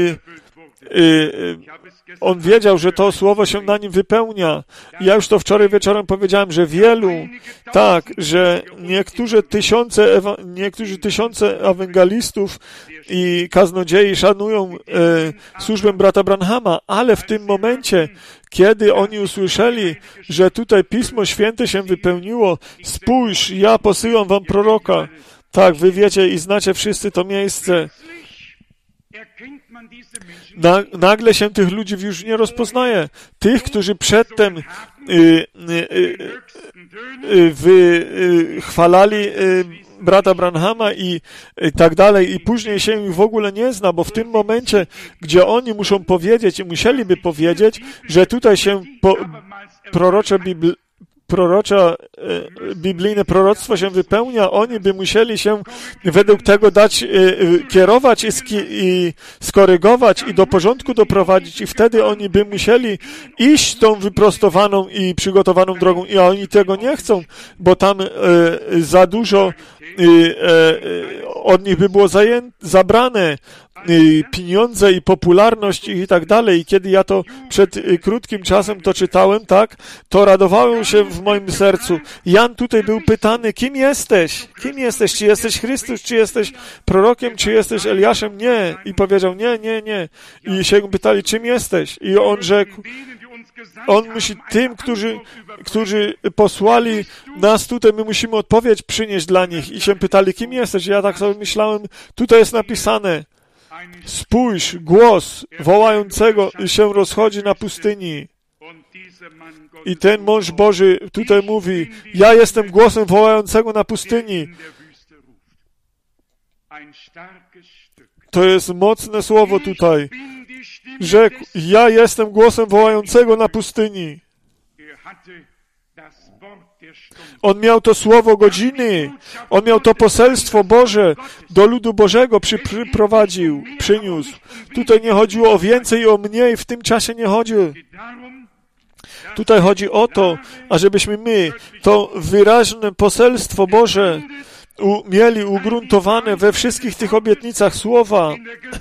on wiedział, że to słowo się na nim wypełnia. Ja już to wczoraj wieczorem powiedziałem, że że niektórzy tysiące ewangelistów i kaznodziei szanują służbę brata Branhama, ale w tym momencie, kiedy oni usłyszeli, że tutaj Pismo Święte się wypełniło, spójrz, ja posyłam wam proroka. Tak, wy wiecie i znacie wszyscy to miejsce. Nagle się tych ludzi już nie rozpoznaje. Tych, którzy przedtem chwalali brata Branhama i tak dalej, i później się ich w ogóle nie zna, bo w tym momencie, gdzie oni muszą powiedzieć i musieliby powiedzieć, że tutaj się biblijne proroctwo się wypełnia, oni by musieli się według tego dać kierować i skorygować i do porządku doprowadzić i wtedy oni by musieli iść tą wyprostowaną i przygotowaną drogą i oni tego nie chcą, bo tam za dużo od nich by było zabrane pieniądze i popularność i tak dalej. I kiedy ja to przed krótkim czasem to czytałem, tak, to radowałem się w moim sercu. Jan tutaj był pytany, kim jesteś? Kim jesteś? Czy jesteś Chrystus? Czy jesteś prorokiem? Czy jesteś Eliaszem? Nie. I powiedział, nie, nie, nie. I się pytali, czym jesteś? I on rzekł, on musi tym, którzy posłali nas tutaj, my musimy odpowiedź przynieść dla nich. I się pytali, kim jesteś? Ja tak sobie myślałem, tutaj jest napisane, spójrz, głos wołającego się rozchodzi na pustyni. I ten mąż Boży tutaj mówi, ja jestem głosem wołającego na pustyni. To jest mocne słowo tutaj. Rzekł, ja jestem głosem wołającego na pustyni. On miał to słowo godziny. On miał to poselstwo Boże do ludu Bożego przyniósł. Tutaj nie chodziło o więcej i o mniej, w tym czasie nie chodzi. Tutaj chodzi o to, ażebyśmy my to wyraźne poselstwo Boże mieli ugruntowane we wszystkich tych obietnicach słowa,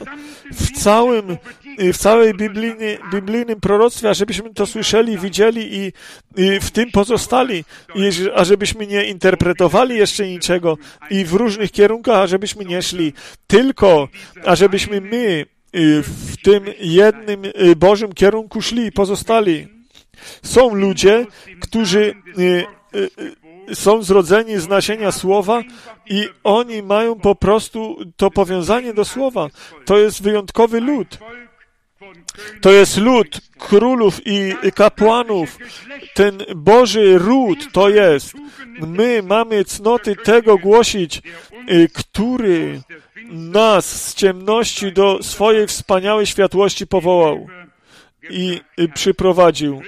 w całej biblijnym proroctwie, ażebyśmy to słyszeli, widzieli i w tym pozostali, ażebyśmy nie interpretowali jeszcze niczego i w różnych kierunkach, ażebyśmy nie szli, tylko ażebyśmy my w tym jednym Bożym kierunku szli i pozostali. Są ludzie, którzy są zrodzeni z nasienia słowa i oni mają po prostu to powiązanie do słowa. To jest wyjątkowy lud. To jest lud królów i kapłanów. Ten Boży ród to jest. My mamy cnoty tego głosić, który nas z ciemności do swojej wspaniałej światłości powołał i przyprowadził.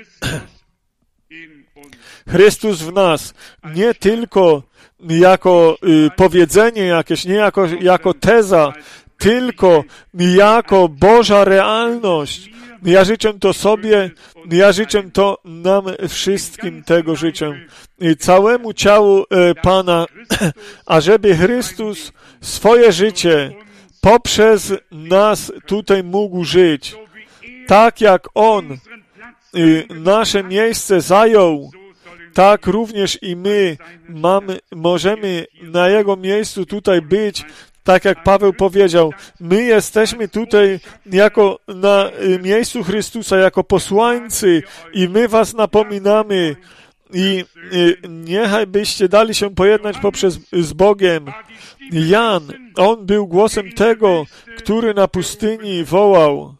Chrystus w nas, nie tylko jako powiedzenie jakieś, nie jako teza, tylko jako Boża realność. Ja życzę to sobie, ja życzę to nam wszystkim, tego życzę. I całemu ciału Pana, ażeby Chrystus swoje życie poprzez nas tutaj mógł żyć. Tak jak On nasze miejsce zajął, tak również i my możemy na Jego miejscu tutaj być. Tak jak Paweł powiedział, my jesteśmy tutaj jako na miejscu Chrystusa, jako posłańcy i my was napominamy i niechaj byście dali się pojednać z Bogiem. Jan, on był głosem tego, który na pustyni wołał.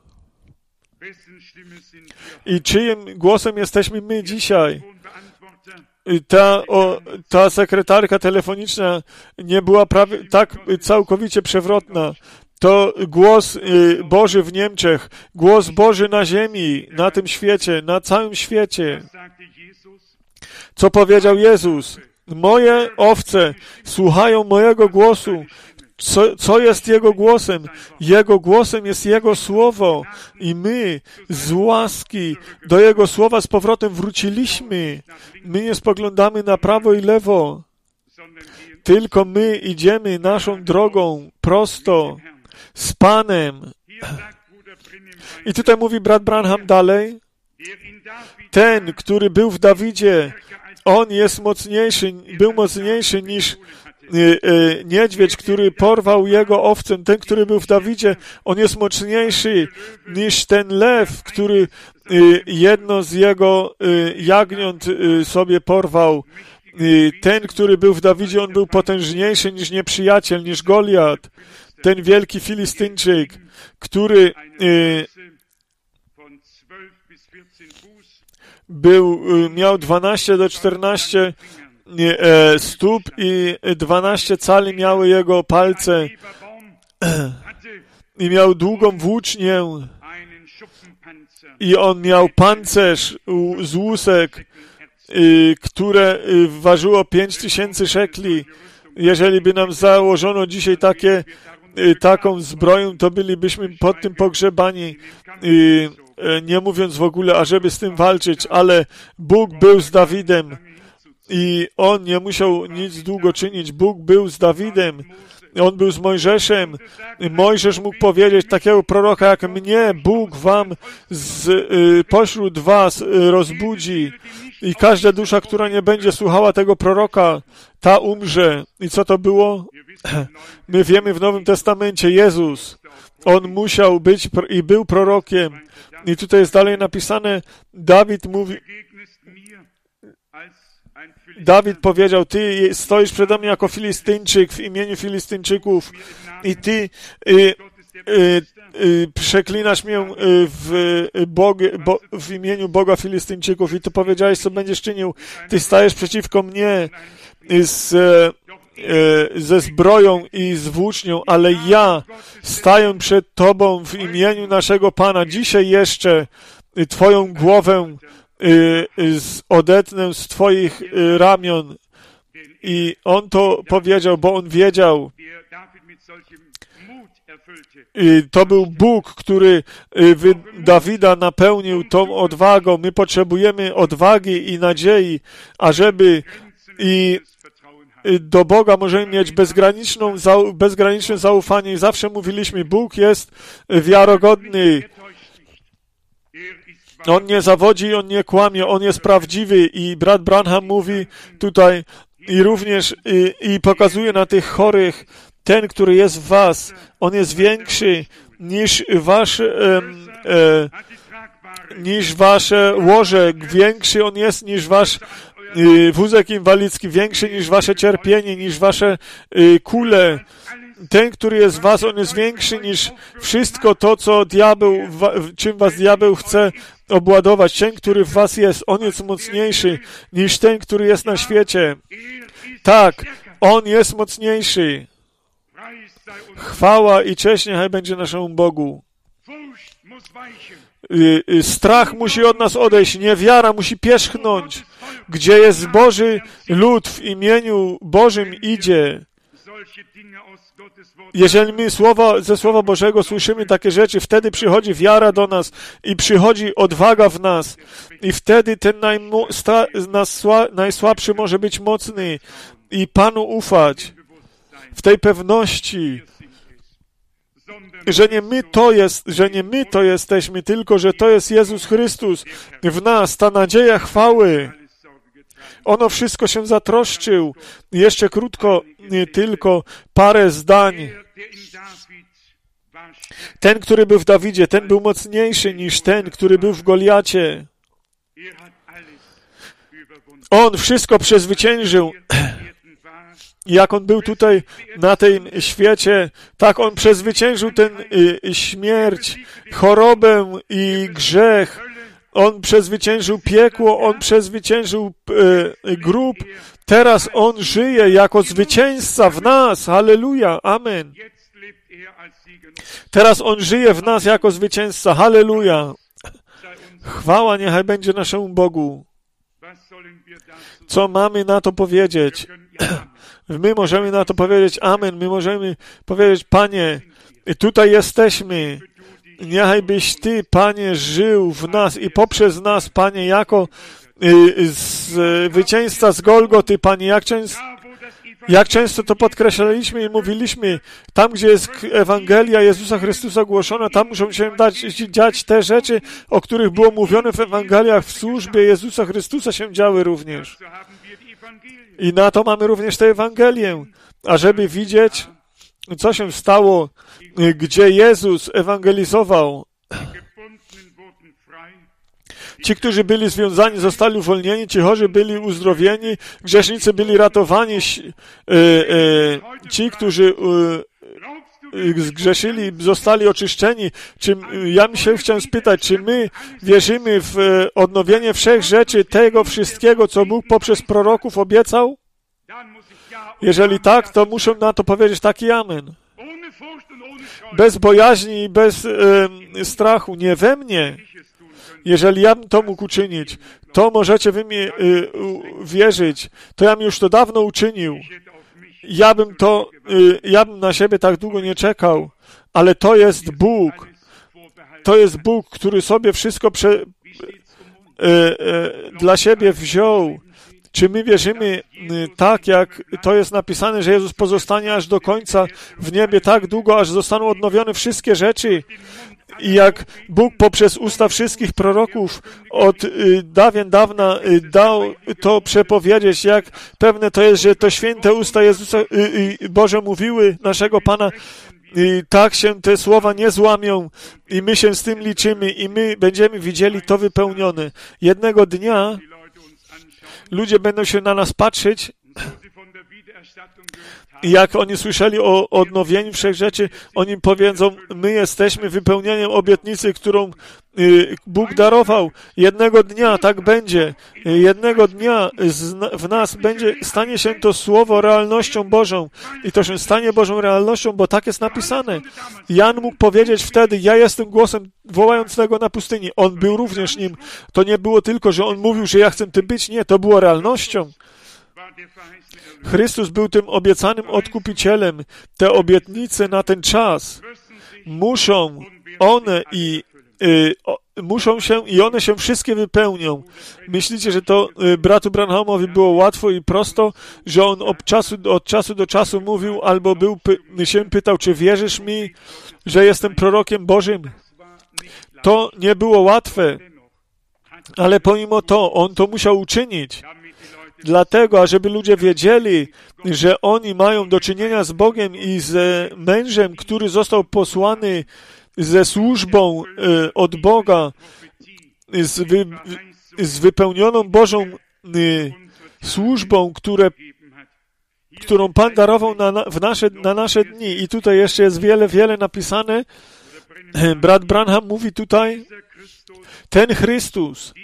I czyim głosem jesteśmy my dzisiaj? Ta sekretarka telefoniczna nie była prawie tak całkowicie przewrotna. To głos Boży w Niemczech, głos Boży na ziemi, na tym świecie, na całym świecie. Co powiedział Jezus? Moje owce słuchają mojego głosu. Co jest Jego głosem? Jego głosem jest Jego Słowo i my z łaski do Jego Słowa z powrotem wróciliśmy. My nie spoglądamy na prawo i lewo, tylko my idziemy naszą drogą prosto z Panem. I tutaj mówi brat Branham dalej, ten, który był w Dawidzie, on jest był mocniejszy niż niedźwiedź, który porwał jego owcę. Ten, który był w Dawidzie, on jest mocniejszy niż ten lew, który jedno z jego jagniąt sobie porwał. Ten, który był w Dawidzie, on był potężniejszy niż nieprzyjaciel, niż Goliat. Ten wielki Filistyńczyk, który miał 12 do 14 stóp i 12 cali miały jego palce i miał długą włócznię i on miał pancerz z łusek, które ważyło 5000 szekli. Jeżeli by nam założono dzisiaj taką zbroję, to bylibyśmy pod tym pogrzebani, nie mówiąc w ogóle, ażeby z tym walczyć, ale Bóg był z Dawidem i on nie musiał nic długo czynić. Bóg był z Dawidem, on był z Mojżeszem. Mojżesz mógł powiedzieć, takiego proroka jak mnie Bóg wam pośród was rozbudzi i każda dusza, która nie będzie słuchała tego proroka, ta umrze. I co to było? My wiemy w Nowym Testamencie, Jezus, on musiał być i był prorokiem. I tutaj jest dalej napisane, Dawid powiedział, ty stoisz przede mną jako Filistyńczyk w imieniu Filistyńczyków i ty przeklinasz mnie w imieniu Boga Filistyńczyków i ty powiedziałeś, co będziesz czynił. Ty stajesz przeciwko mnie ze zbroją i z włócznią, ale ja staję przed Tobą w imieniu naszego Pana. Dzisiaj jeszcze Twoją głowę odetnę z Twoich ramion. I on to powiedział, bo on wiedział. I to był Bóg, który Dawida napełnił tą odwagą. My potrzebujemy odwagi i nadziei, ażeby i do Boga możemy mieć bezgraniczne zaufanie i zawsze mówiliśmy, Bóg jest wiarogodny. On nie zawodzi, on nie kłamie, on jest prawdziwy i brat Branham mówi tutaj i również i pokazuje na tych chorych, ten, który jest w was, on jest większy niż wasze łoże, większy on jest niż wasz wózek inwalidzki, większy niż wasze cierpienie, niż wasze kule. Ten, który jest w was, on jest większy niż wszystko to, co czym was diabeł chce obładować. Ten, który w was jest, on jest mocniejszy niż ten, który jest na świecie. Tak, on jest mocniejszy. Chwała i cześć niechaj będzie naszemu Bogu. Strach musi od nas odejść, niewiara musi pierzchnąć. Gdzie jest Boży lud w imieniu Bożym idzie. Jeżeli my ze Słowa Bożego słyszymy takie rzeczy, wtedy przychodzi wiara do nas i przychodzi odwaga w nas. I wtedy ten najsłabszy może być mocny i Panu ufać w tej pewności, że nie my to jesteśmy, tylko że to jest Jezus Chrystus w nas, ta nadzieja chwały. Ono wszystko się zatroszczył. Jeszcze krótko, tylko parę zdań. Ten, który był w Dawidzie, ten był mocniejszy niż ten, który był w Goliacie. On wszystko przezwyciężył. Jak on był tutaj na tym świecie, tak on przezwyciężył tę śmierć, chorobę i grzech. On przezwyciężył piekło, on przezwyciężył grób. Teraz on żyje jako zwycięzca w nas. Halleluja, amen. Teraz on żyje w nas jako zwycięzca. Halleluja. Chwała niechaj będzie naszemu Bogu. Co mamy na to powiedzieć? My możemy na to powiedzieć amen. My możemy powiedzieć, Panie, tutaj jesteśmy. Niechaj byś Panie, żył w nas i poprzez nas, Panie, jako zwycięzca z Golgoty, Panie, jak często to podkreślaliśmy i mówiliśmy, tam, gdzie jest Ewangelia Jezusa Chrystusa głoszona, tam muszą się dziać te rzeczy, o których było mówione w Ewangeliach, w służbie Jezusa Chrystusa się działy również. I na to mamy również tę Ewangelię, ażeby widzieć, co się stało, gdzie Jezus ewangelizował. Ci, którzy byli związani, zostali uwolnieni, ci chorzy byli uzdrowieni, grzesznicy byli ratowani, ci, którzy zgrzeszyli, zostali oczyszczeni. Ja bym się chciał spytać, czy my wierzymy w odnowienie wszech rzeczy, tego wszystkiego, co Bóg poprzez proroków obiecał? Jeżeli tak, to muszę na to powiedzieć taki amen. Bez bojaźni i bez strachu. Nie we mnie. Jeżeli ja bym to mógł uczynić, to możecie wy mi wierzyć. To ja bym już to dawno uczynił. Ja bym na siebie tak długo nie czekał. Ale to jest Bóg. To jest Bóg, który sobie wszystko dla siebie wziął. Czy my wierzymy tak, jak to jest napisane, że Jezus pozostanie aż do końca w niebie tak długo, aż zostaną odnowione wszystkie rzeczy? I jak Bóg poprzez usta wszystkich proroków od dawien dawna dał to przepowiedzieć, jak pewne to jest, że to święte usta Jezusa Boże mówiły naszego Pana, i tak się te słowa nie złamią i my się z tym liczymy i my będziemy widzieli to wypełnione. Jednego dnia ludzie będą się na nas patrzeć i jak oni słyszeli o odnowieniu wszech rzeczy, oni powiedzą, my jesteśmy wypełnieniem obietnicy, którą Bóg darował. Jednego dnia tak będzie. Jednego dnia w nas stanie się to słowo realnością Bożą. I to się stanie Bożą realnością, bo tak jest napisane. Jan mógł powiedzieć wtedy, ja jestem głosem wołającego na pustyni. On był również nim. To nie było tylko, że on mówił, że ja chcę tym być. Nie, to było realnością. Chrystus był tym obiecanym odkupicielem. Te obietnice na ten czas muszą się i one się wszystkie wypełnią. Myślicie, że to bratu Branhamowi było łatwo i prosto, że on od czasu do czasu mówił albo się pytał, czy wierzysz mi, że jestem prorokiem Bożym? To nie było łatwe, ale pomimo to on to musiał uczynić. Dlatego, ażeby ludzie wiedzieli, że oni mają do czynienia z Bogiem i z mężem, który został posłany ze służbą od Boga, z wypełnioną Bożą służbą, którą Pan darował na nasze dni. I tutaj jeszcze jest wiele napisane. Brat Branham mówi tutaj, ten Chrystus,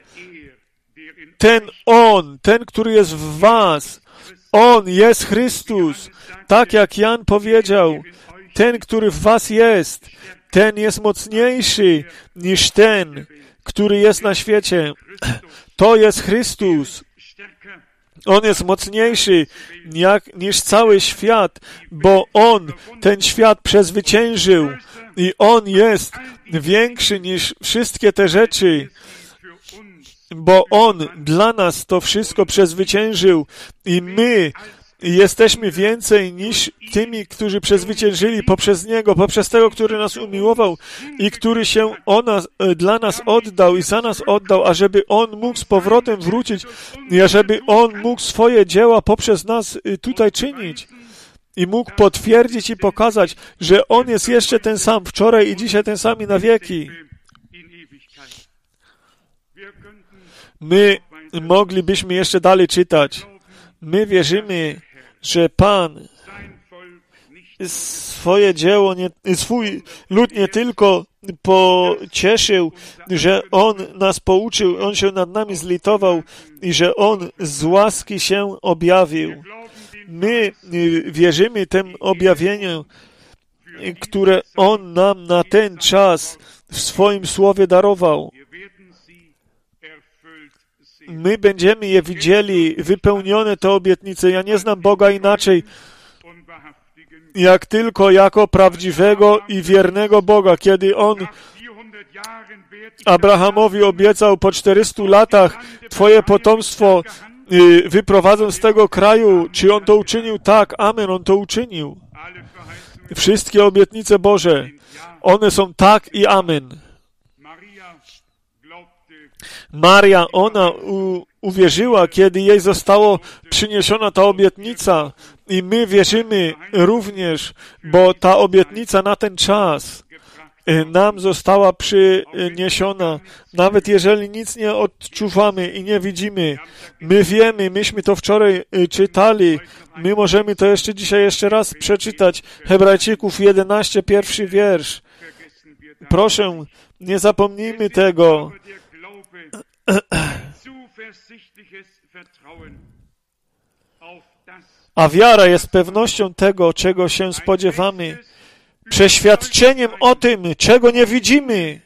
ten, który jest w was, On jest Chrystus. Tak jak Jan powiedział, ten, który w was jest, ten jest mocniejszy niż ten, który jest na świecie. To jest Chrystus. On jest mocniejszy niż cały świat, bo On ten świat przezwyciężył i On jest większy niż wszystkie te rzeczy, bo On dla nas to wszystko przezwyciężył i my jesteśmy więcej niż tymi, którzy przezwyciężyli poprzez Niego, poprzez tego, który nas umiłował i który się dla nas oddał i za nas oddał, ażeby On mógł z powrotem wrócić i ażeby On mógł swoje dzieła poprzez nas tutaj czynić i mógł potwierdzić i pokazać, że On jest jeszcze ten sam wczoraj i dzisiaj ten sam i na wieki. My moglibyśmy jeszcze dalej czytać. My wierzymy, że Pan swoje dzieło, swój lud nie tylko pocieszył, że On nas pouczył, On się nad nami zlitował i że On z łaski się objawił. My wierzymy temu objawieniu, które On nam na ten czas w swoim Słowie darował. My będziemy je widzieli, wypełnione te obietnice. Ja nie znam Boga inaczej, jak tylko jako prawdziwego i wiernego Boga. Kiedy On Abrahamowi obiecał po 400 latach Twoje potomstwo wyprowadzą z tego kraju, czy On to uczynił? Tak, amen, On to uczynił. Wszystkie obietnice Boże, one są tak i amen. Maria, ona uwierzyła, kiedy jej została przyniesiona ta obietnica i my wierzymy również, bo ta obietnica na ten czas nam została przyniesiona. Nawet jeżeli nic nie odczuwamy i nie widzimy, my wiemy, myśmy to wczoraj czytali, my możemy to jeszcze raz przeczytać. Hebrajczyków 11, pierwszy wiersz. Proszę, nie zapomnijmy tego. A wiara jest pewnością tego, czego się spodziewamy, przeświadczeniem o tym, czego nie widzimy.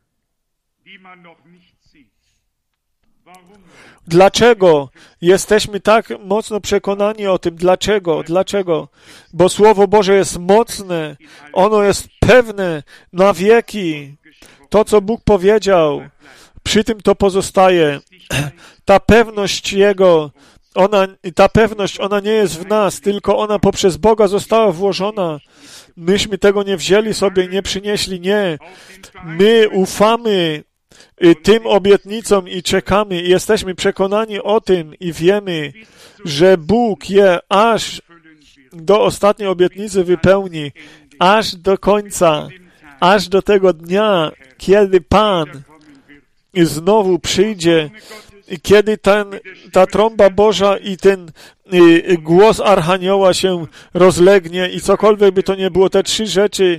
Dlaczego jesteśmy tak mocno przekonani o tym? Dlaczego? Dlaczego? Bo Słowo Boże jest mocne, ono jest pewne na wieki. To, co Bóg powiedział, przy tym to pozostaje. Ta pewność Jego, ona nie jest w nas, tylko ona poprzez Boga została włożona. Myśmy tego nie wzięli sobie, nie przynieśli, nie. My ufamy tym obietnicom i czekamy i jesteśmy przekonani o tym i wiemy, że Bóg je aż do ostatniej obietnicy wypełni, aż do końca, aż do tego dnia, kiedy Pan znowu przyjdzie, kiedy ta trąba Boża i ten głos Archanioła się rozlegnie i cokolwiek by to nie było, te trzy rzeczy,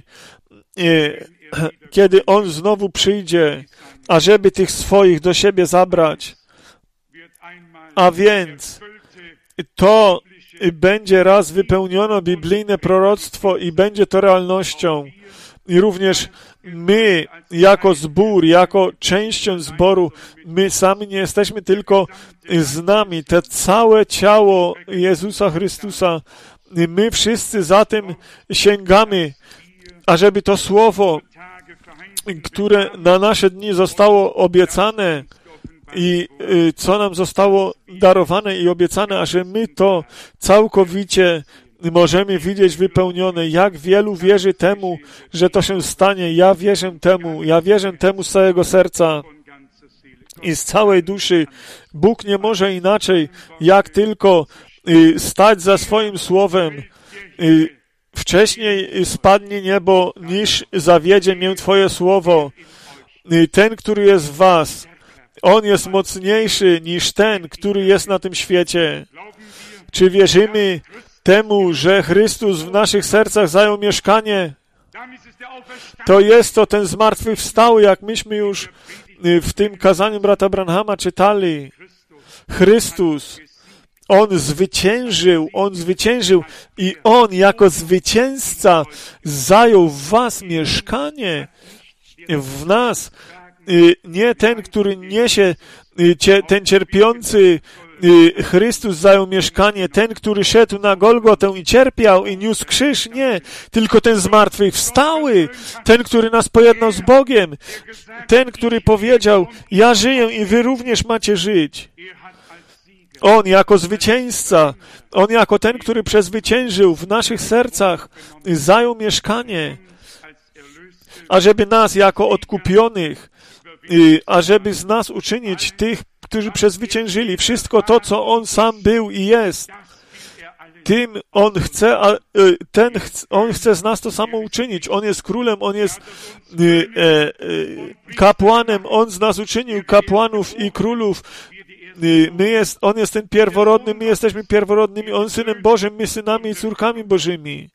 kiedy On znowu przyjdzie, ażeby tych swoich do siebie zabrać. A więc to będzie raz wypełniono biblijne proroctwo i będzie to realnością. I również my, jako zbór, jako częścią zboru, my sami nie jesteśmy tylko z nami. Te całe ciało Jezusa Chrystusa, my wszyscy za tym sięgamy, ażeby to słowo, które na nasze dni zostało obiecane i co nam zostało darowane i obiecane, a że my to całkowicie możemy widzieć wypełnione. Jak wielu wierzy temu, że to się stanie. Ja wierzę temu z całego serca i z całej duszy. Bóg nie może inaczej, jak tylko stać za swoim słowem. Wcześniej spadnie niebo, niż zawiedzie mię Twoje słowo. Ten, który jest w was, on jest mocniejszy niż ten, który jest na tym świecie. Czy wierzymy temu, że Chrystus w naszych sercach zajął mieszkanie? To jest to ten zmartwychwstały, jak myśmy już w tym kazaniu brata Branhama czytali. Chrystus, On zwyciężył i On jako zwycięzca zajął w was mieszkanie, w nas. Nie ten, który niesie, ten cierpiący Chrystus zajął mieszkanie, ten, który szedł na Golgotę i cierpiał i niósł krzyż, nie, tylko ten zmartwychwstały, ten, który nas pojednał z Bogiem, ten, który powiedział, ja żyję i wy również macie żyć. On jako zwycięzca, on jako ten, który przezwyciężył w naszych sercach, zajął mieszkanie, ażeby nas jako odkupionych, ażeby z nas uczynić tych, którzy przezwyciężyli wszystko to, co On sam był i jest. Tym On chce, On chce z nas to samo uczynić. On jest królem, On jest kapłanem, On z nas uczynił kapłanów i królów. On jest ten pierworodny, my jesteśmy pierworodnymi, On Synem Bożym, my synami i córkami Bożymi.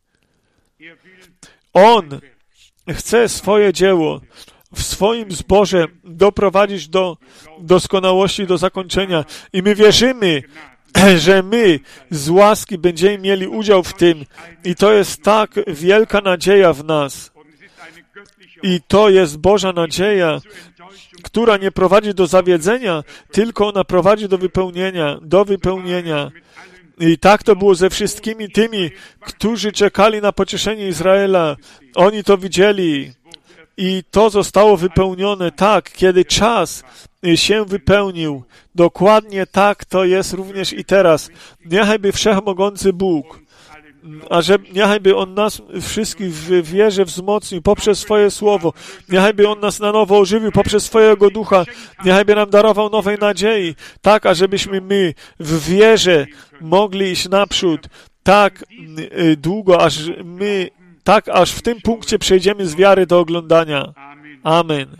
On chce swoje dzieło w swoim zborze doprowadzić do doskonałości, do zakończenia. I my wierzymy, że my z łaski będziemy mieli udział w tym. I to jest tak wielka nadzieja w nas. I to jest Boża nadzieja, która nie prowadzi do zawiedzenia, tylko ona prowadzi do wypełnienia. I tak to było ze wszystkimi tymi, którzy czekali na pocieszenie Izraela. Oni to widzieli. I to zostało wypełnione tak, kiedy czas się wypełnił. Dokładnie tak to jest również i teraz. Niechajby Wszechmogący Bóg, niechajby On nas wszystkich w wierze wzmocnił poprzez swoje Słowo. Niechajby On nas na nowo ożywił poprzez swojego Ducha. Niechajby nam darował nowej nadziei, tak, ażebyśmy my w wierze mogli iść naprzód tak długo, aż w tym punkcie przejdziemy z wiary do oglądania. Amen.